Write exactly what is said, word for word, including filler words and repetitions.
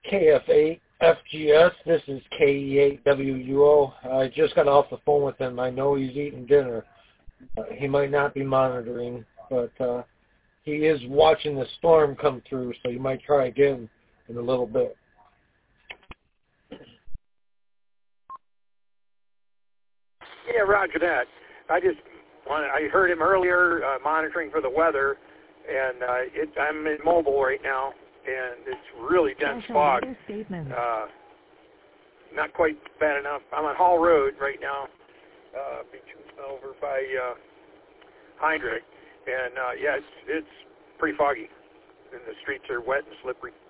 K F eight F G S. This is K E eight W U O. I just got off the phone with him. I know he's eating dinner. Uh, he might not be monitoring, but uh, he is watching the storm come through, so you might try again in a little bit. Yeah, roger that. I just wanted, I heard him earlier uh, monitoring for the weather, and uh, it, I'm in Mobile right now, and it's really dense fog. Uh, not quite bad enough. I'm on Hall Road right now, uh, over by uh, Heinrich, and uh, yeah, it's, it's pretty foggy, and the streets are wet and slippery.